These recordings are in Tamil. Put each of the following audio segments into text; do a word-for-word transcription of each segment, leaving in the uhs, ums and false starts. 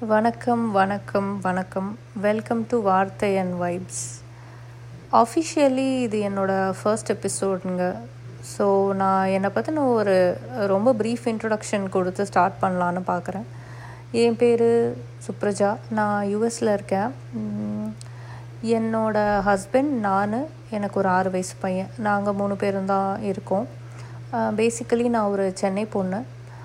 வணக்கம் வணக்கம் வணக்கம் welcome to Vaarthai and vibes. Officially இது என்னோடய ஃபர்ஸ்ட் எபிசோடுங்க. ஸோ நான் என்னை பற்றின ஒரு ரொம்ப ப்ரீஃப் இன்ட்ரொடக்ஷன் கொடுத்து ஸ்டார்ட் பண்ணலான்னு பார்க்குறேன். என் பேர் சுப்ரஜா, நான் யூஎஸில் இருக்கேன். என்னோடய ஹஸ்பண்ட், நான், எனக்கு ஒரு ஆறு வயசு பையன், நாங்கள் மூணு பேரும் தான் இருக்கோம். பேசிக்கலி நான் ஒரு சென்னை பொண்ணு.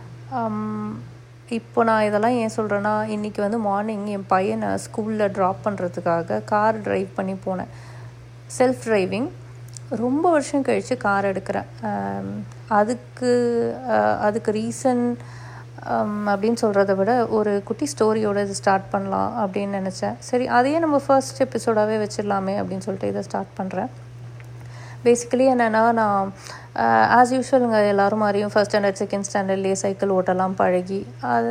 இப்போ நான் இதெல்லாம் ஏன் சொல்கிறேன்னா, இன்றைக்கி வந்து மார்னிங் என் பையனை ஸ்கூலில் ட்ராப் பண்ணுறதுக்காக கார் ட்ரைவ் பண்ணி போனேன். Self driving. ரொம்ப வருஷம் கழித்து கார் எடுக்கிறேன். அதுக்கு அதுக்கு ரீசன் அப்படின்னு சொல்கிறத விட ஒரு குட்டி ஸ்டோரியோடு இது ஸ்டார்ட் பண்ணலாம் அப்படின்னு நினச்சேன். சரி, அதையே நம்ம ஃபர்ஸ்ட் எபிசோடாகவே வச்சிடலாமே அப்படின்னு சொல்லிட்டு இதை ஸ்டார்ட் பண்ணுறேன். பேசிக்கலி என்னென்னா, நான் ஆஸ் யூஷுவலுங்க எல்லோரும் மாதிரியும் ஃபஸ்ட் ஸ்டாண்டர்ட் செகண்ட் ஸ்டாண்டர்ட்லேயே சைக்கிள் ஓட்டலாம் பழகி, அது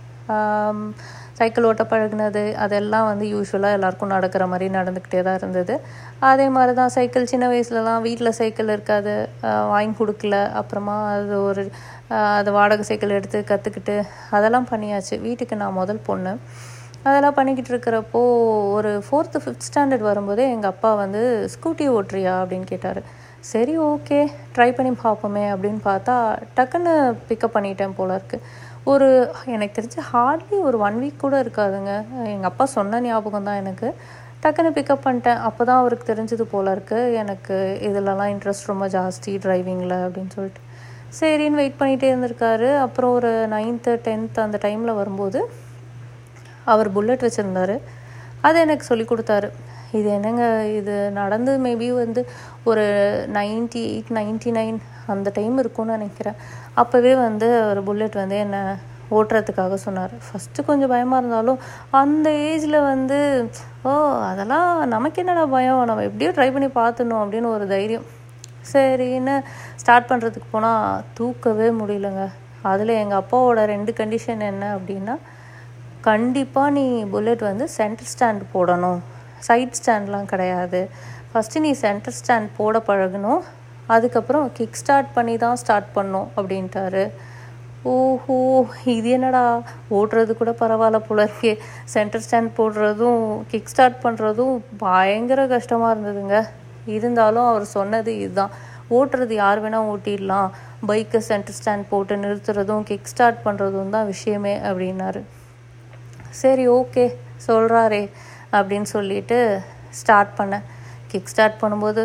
சைக்கிள் ஓட்ட பழகினது அதெல்லாம் வந்து யூஸ்வலாக எல்லாேருக்கும் நடக்கிற மாதிரி நடந்துக்கிட்டே தான் இருந்தது. அதே மாதிரி தான் சைக்கிள் சின்ன வயசுலலாம் வீட்டில் சைக்கிள் இருக்காது, வாங்கி கொடுக்கல. அப்புறமா அது ஒரு அது வாடகை சைக்கிள் எடுத்து கற்றுக்கிட்டு அதெல்லாம் பண்ணியாச்சு. வீட்டுக்கு நான் முதல் பொண்ணு. அதெல்லாம் பண்ணிக்கிட்டு இருக்கிறப்போ ஒரு ஃபோர்த்து ஃபிஃப்த் ஸ்டாண்டர்ட் வரும்போதே எங்கள் அப்பா வந்து ஸ்கூட்டி ஓட்டுறியா அப்படின்னு கேட்டார். சரி, ஓகே, ட்ரை பண்ணி பார்ப்போமே அப்படின்னு பார்த்தா டக்குன்னு பிக்கப் பண்ணிட்டேன் போல இருக்குது. ஒரு எனக்கு தெரிஞ்சு ஹார்ட்லி ஒரு ஒன் வீக் கூட இருக்காதுங்க, எங்கள் அப்பா சொன்ன ஞாபகம் தான் எனக்கு. டக்குன்னு பிக்கப் பண்ணிட்டேன். அப்போ தான் அவருக்கு தெரிஞ்சது போல இருக்குது எனக்கு இதிலலாம் இன்ட்ரெஸ்ட் ரொம்ப ஜாஸ்தி ட்ரைவிங்கில் அப்படின்னு சொல்லிட்டு. சரின்னு வெயிட் பண்ணிகிட்டே இருந்திருக்காரு. அப்புறம் ஒரு நைன்த்து டென்த்து அந்த டைமில் வரும்போது அவர் புல்லட் வச்சுருந்தார். அதை எனக்கு சொல்லி கொடுத்தாரு. இது என்னங்க, இது நடந்து மேபி வந்து ஒரு நைன்டி எயிட் நைன்டி நைன் அந்த டைம் இருக்கும்னு நினைக்கிறேன். அப்போவே வந்து ஒரு புல்லட் வந்து என்னை ஓட்டுறதுக்காக சொன்னார். ஃபஸ்ட்டு கொஞ்சம் பயமாக இருந்தாலும் அந்த ஏஜில் வந்து ஓ அதெல்லாம் நமக்கு என்னடா பயம், நம்ம எப்படியோ ட்ரை பண்ணி பார்த்துடணும் அப்படின்னு ஒரு தைரியம். சரின்னு ஸ்டார்ட் பண்ணுறதுக்கு போனால் தூக்கவே முடியலங்க. அதில் எங்கள் அப்பாவோட ரெண்டு கண்டிஷன் என்ன அப்படின்னா, கண்டிப்பாக நீ புல்லட் வந்து சென்டர் ஸ்டாண்ட் போடணும், சைட் ஸ்டாண்ட்லாம் கிடையாது. ஃபஸ்ட்டு நீ சென்டர் ஸ்டாண்ட் போட பழகணும், அதுக்கப்புறம் கிக் ஸ்டார்ட் பண்ணி தான் ஸ்டார்ட் பண்ணணும் அப்படின்ட்டாரு. ஓஹோ, இது என்னடா, ஓட்டுறது கூட பரவாயில்ல போல இருக்கே, சென்டர் ஸ்டாண்ட் போடுறதும் கிக் ஸ்டார்ட் பண்ணுறதும் பயங்கர கஷ்டமாக இருந்ததுங்க. இருந்தாலும் அவர் சொன்னது இதுதான், ஓட்டுறது யார் வேணால் ஓட்டிடலாம், பைக்கை சென்டர் ஸ்டாண்ட் போட்டு நிறுத்துறதும் கிக் ஸ்டார்ட் பண்ணுறதும் தான் விஷயமே அப்படின்னாரு. சரி, ஓகே சொல்கிறாரே அப்படின்னு சொல்லிட்டு ஸ்டார்ட் பண்ணேன். கிக் ஸ்டார்ட் பண்ணும்போது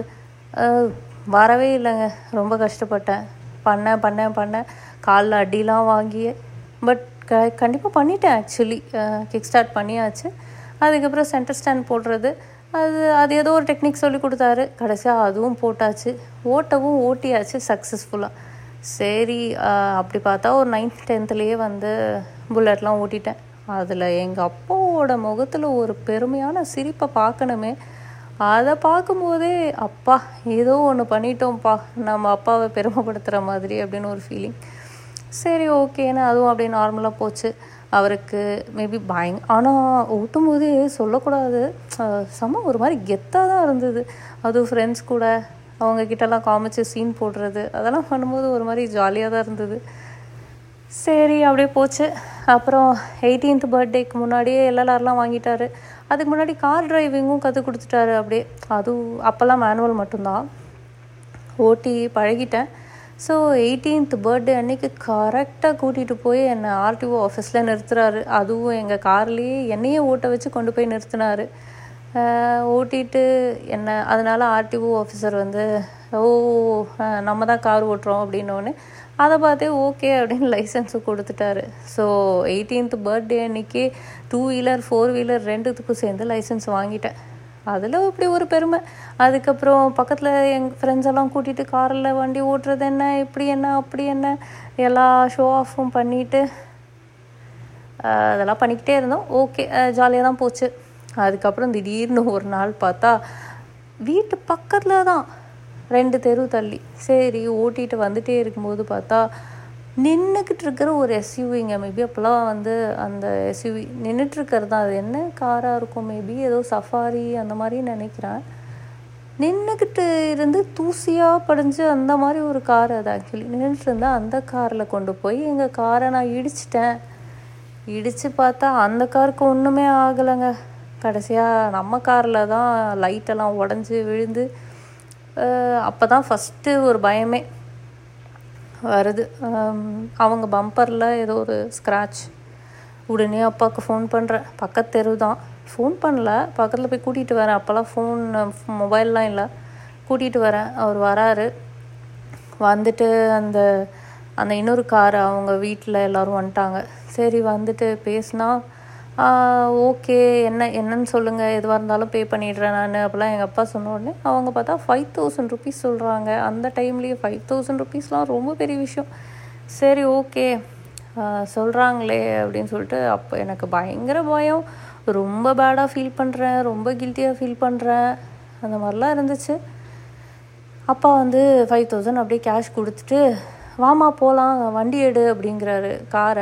வரவே இல்லைங்க, ரொம்ப கஷ்டப்பட்டேன். பண்ணேன் பண்ணேன் பண்ணேன் காலில் அடிலாம் வாங்கி, பட் க கண்டிப்பாக பண்ணிட்டேன். ஆக்சுவலி கிக் ஸ்டார்ட் பண்ணியாச்சு. அதுக்கப்புறம் சென்டர் ஸ்டாண்ட் போடுறது, அது அது ஏதோ ஒரு டெக்னிக் சொல்லி கொடுத்தாரு. கடைசியாக அதுவும் போட்டாச்சு, ஓட்டவும் ஓட்டியாச்சு சக்ஸஸ்ஃபுல்லாக. சரி, அப்படி பார்த்தா ஒரு நைன்த் டென்த்துலேயே வந்து புல்லட்லாம் ஓட்டிட்டேன். அதில் எங்கள் அப்பாவோட முகத்தில் ஒரு பெருமையான சிரிப்பை பார்க்கணுமே, அதை பார்க்கும்போதே அப்பா ஏதோ ஒன்று பண்ணிட்டோம்ப்பா, நம்ம அப்பாவை பெருமைப்படுத்துகிற மாதிரி அப்படின்னு ஒரு ஃபீலிங். சரி, ஓகேன்னு அதுவும் அப்படியே நார்மலாக போச்சு. அவருக்கு மேபி பயங் ஆனால் ஓட்டும் போதே சொல்லக்கூடாது, செம்ம ஒரு மாதிரி கெத்தாக தான் இருந்தது. அதுவும் ஃப்ரெண்ட்ஸ் கூட அவங்கக்கிட்டலாம் காமிச்சு சீன் போடுறது அதெல்லாம் பண்ணும்போது ஒரு மாதிரி ஜாலியாக தான் இருந்தது. சரி, அப்படியே போச்சு. அப்புறம் எயிட்டீன்த் பர்த்டேக்கு முன்னாடியே எல்எல்ஆர்லாம் வாங்கிட்டாரு. அதுக்கு முன்னாடி கார் டிரைவிங்கும் கற்றுக் கொடுத்துட்டாரு. அப்படியே அதுவும் அப்போல்லாம் மேனுவல் மட்டும்தான், ஓட்டி பழகிட்டேன். ஸோ எயிட்டீன்த் பர்த்டே அன்றைக்கி கரெக்டாக கூட்டிகிட்டு போய் என்னை ஆர்டிஓ ஆஃபீஸில் நிறுத்துறாரு. அதுவும் எங்கள் கார்லேயே என்னையே ஓட்ட வச்சு கொண்டு போய் நிறுத்தினார். ஓட்டிட்டு என்ன, அதனால் ஆர்டிஓ ஆஃபீஸர் வந்து ஓ நம்ம தான் கார் ஓட்டுறோம் அப்படின்னோடனே அதை பார்த்தே ஓகே அப்படின்னு லைசன்ஸு கொடுத்துட்டாரு. ஸோ எயிட்டீன்த் பர்த்டே அன்றைக்கி டூ வீலர் ஃபோர் வீலர் ரெண்டுத்துக்கும் சேர்ந்து லைசன்ஸ் வாங்கிட்டேன். அதில் இப்படி ஒரு பெருமை. அதுக்கப்புறம் பக்கத்தில் எங்கள் ஃப்ரெண்ட்ஸ் எல்லாம் கூட்டிகிட்டு காரில் வண்டி ஓட்டுறது என்ன, இப்படி என்ன அப்படி என்ன எல்லா ஷோ ஆஃபும் பண்ணிவிட்டு அதெல்லாம் பண்ணிக்கிட்டே இருந்தோம். ஓகே, ஜாலியாக தான் போச்சு. அதுக்கப்புறம் திடீர்னு ஒரு நாள் பார்த்தா வீட்டு பக்கத்தில் தான், ரெண்டு தெரு தள்ளி, சரி ஓட்டிகிட்டு வந்துகிட்டே இருக்கும்போது பார்த்தா நின்றுக்கிட்டு இருக்கிற ஒரு எஸ்யூவிங்க. மேபி அப்போல்லாம் வந்து அந்த எஸ்யூவி நின்றுட்டுருக்கிறது தான், அது என்ன காராக இருக்கும், மேபி ஏதோ சஃபாரி அந்த மாதிரி நினைக்கிறேன். நின்றுக்கிட்டு இருந்து தூசியாக படிஞ்சு அந்த மாதிரி ஒரு கார் அது. ஆக்சுவலி நின்றுட்டு இருந்தால் அந்த காரில் கொண்டு போய் எங்கள் காரை நான் இடிச்சிட்டேன். இடித்து பார்த்தா அந்த காருக்கு ஒன்றுமே ஆகலைங்க. கடைசியாக நம்ம காரில் தான் லைட்டெல்லாம் உடஞ்சி விழுந்து அப்போ தான் ஃபஸ்ட்டு ஒரு பயமே வருது. அவங்க பம்பரில் ஏதோ ஒரு ஸ்க்ராட்ச். உடனே அப்பாவுக்கு ஃபோன் பண்ணுறேன். பக்கத்து தெரு தான். ஃபோன் பண்ணல, பக்கத்தில் போய் கூட்டிகிட்டு வரேன். அப்போல்லாம் ஃபோன் மொபைல்லாம் இல்லை. கூட்டிகிட்டு வரேன். அவர் வராரு. வந்துட்டு அந்த அந்த இன்னொரு கார் அவங்க வீட்டில் எல்லோரும் வந்துட்டாங்க. சரி வந்துட்டு பேசினா, ஓகே என்ன என்னன்னு சொல்லுங்கள், எதுவாக இருந்தாலும் பே பண்ணிடுறேன் நான் அப்படிலாம் எங்கள் அப்பா சொன்ன உடனே அவங்க பார்த்தா ஃபைவ் தௌசண்ட் ருபீஸ் சொல்கிறாங்க. அந்த டைம்லேயே ஃபைவ் தௌசண்ட் ருபீஸ்லாம் ரொம்ப பெரிய விஷயம். சரி ஓகே சொல்கிறாங்களே அப்படின்னு சொல்லிட்டு அப்போ எனக்கு பயங்கர பயம். ரொம்ப பேடாக ஃபீல் பண்ணுறேன், ரொம்ப கில்ட்டியாக ஃபீல் பண்ணுறேன். அந்த மாதிரிலாம் இருந்துச்சு. அப்பா வந்து ஃபைவ் தௌசண்ட் அப்படியே கேஷ் கொடுத்துட்டு, வாமா போகலாம் வண்டி எடு அப்படிங்கிறாரு காரை.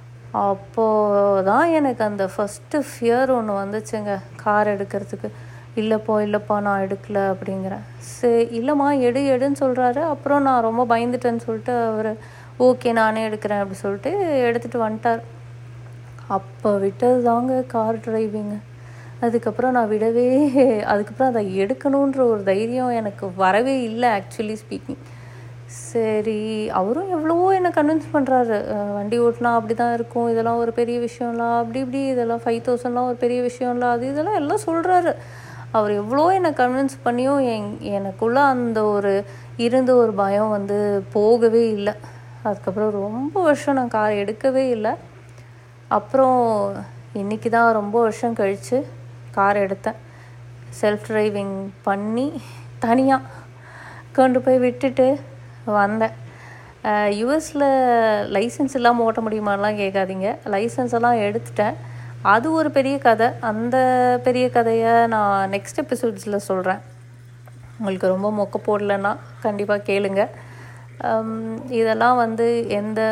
அப்போது தான் எனக்கு அந்த ஃபஸ்ட்டு ஃபியர் ஒன்று வந்துச்சுங்க கார் எடுக்கிறதுக்கு. இல்லைப்பா இல்லைப்பா நான் எடுக்கலை அப்படிங்கிறேன். சரி இல்லைம்மா எடு எடுன்னு சொல்கிறாரு. அப்புறம் நான் ரொம்ப பயந்துட்டேன்னு சொல்லிட்டு அவர் ஓகே நானே எடுக்கிறேன் அப்படி சொல்லிட்டு எடுத்துகிட்டு வந்துட்டார். அப்போ விட்டது தாங்க கார் டிரைவிங்கு. அதுக்கப்புறம் நான் விடவே அதுக்கப்புறம் அதை எடுக்கணுன்ற ஒரு தைரியம் எனக்கு வரவே இல்லை ஆக்சுவலி ஸ்பீக்கிங். சரி அவரும் எவ்வளவோ என்னை கன்வின்ஸ் பண்ணுறாரு. வண்டி ஓட்டினா அப்படி தான் இருக்கும், இதெல்லாம் ஒரு பெரிய விஷயம்லாம், அப்படி இப்படி இதெல்லாம் ஃபைவ் தௌசண்ட்லாம் ஒரு பெரிய விஷயம்ல, அது இதெல்லாம் எல்லாம் சொல்கிறாரு. அவர் எவ்வளோ என்னை கன்வின்ஸ் பண்ணியும் என் எனக்குள்ளே அந்த ஒரு இருந்த ஒரு பயம் வந்து போகவே இல்லை. அதுக்கப்புறம் ரொம்ப வருஷம் நான் கார் எடுக்கவே இல்லை. அப்புறம் இன்றைக்கி தான் ரொம்ப வருஷம் கழித்து கார் எடுத்தேன். செல்ஃப் டிரைவிங் பண்ணி தனியாக கொண்டு போய் விட்டுட்டு வந்தேன். யூஎஸில் லைசன்ஸ் இல்லாமல் ஓட்ட முடியுமாலாம் கேட்காதீங்க. லைசன்ஸ் எல்லாம் எடுத்துட்டேன். அது ஒரு பெரிய கதை. அந்த பெரிய கதையை நான் நெக்ஸ்ட் எபிசோட்ஸில் சொல்கிறேன். உங்களுக்கு ரொம்ப மொக்க போடலைன்னா கண்டிப்பாக கேளுங்க. இதெல்லாம் வந்து எந்த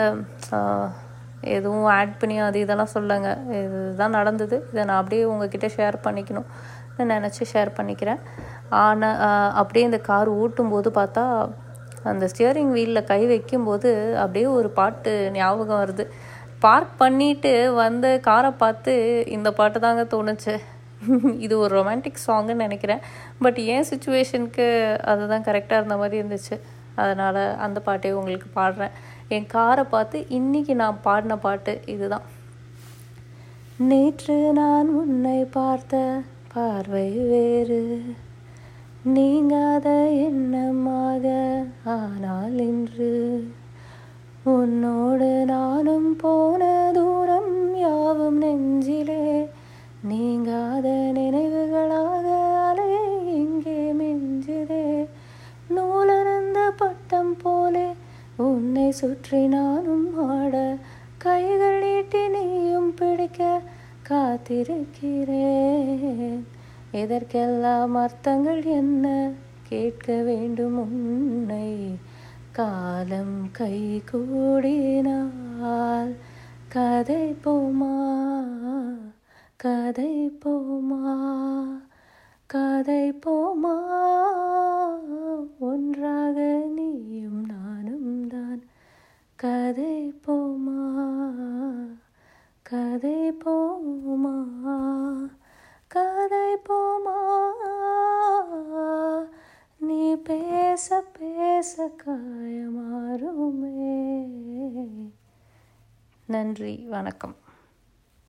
எதுவும் ஆட் பண்ணி அது இதெல்லாம் சொல்லுங்க. இதுதான் நடந்தது. இதை நான் அப்படியே உங்ககிட்ட ஷேர் பண்ணிக்கணும் நினச்சி ஷேர் பண்ணிக்கிறேன். ஆனால் அப்படியே இந்த கார் ஓட்டும்போது பார்த்தா அந்த ஸ்டியரிங் வீலில் கை வைக்கும்போது அப்படியே ஒரு பாட்டு ஞாபகம் வருது. பார்க் பண்ணிவிட்டு வந்த காரை பார்த்து இந்த பாட்டு தாங்க தோணுச்சு. இது ஒரு ரொமான்டிக் சாங்குன்னு நினைக்கிறேன். பட் ஏன் சுச்சுவேஷனுக்கு அதுதான் கரெக்டாக இருந்த மாதிரி இருந்துச்சு. அதனால் அந்த பாட்டே உங்களுக்கு பாடுறேன். என் காரை பார்த்து இன்றைக்கி நான் பாடின பாட்டு இதுதான். நேற்று நான் உன்னை பார்த்த பார்வை வேறு, நீங்காத எண்ணமாக ஆனால் இன்று உன்னோடு நானும் போன தூரம் யாவும் நெஞ்சிலே நீங்காத நினைவுகளாக அலை இங்கே மிஞ்சுதே. நூலறந்த பட்டம் போலே உன்னை சுற்றி நானும் ஆட, கைகள் நீட்டி நீயும் பிடிக்க காத்திருக்கிறேன். இதற்கெல்லாம் அர்த்தங்கள் என்ன கேட்க வேண்டும் உன்னை. காலம் கை கூடினால் கதை போமா கதை போமா கதை போமா, ஒன்றாக நீயும் நானும் தான். கதை போமா கதை போமா கதை போமா, நீ பேச பேச காயமாறுமே. நன்றி, வணக்கம்.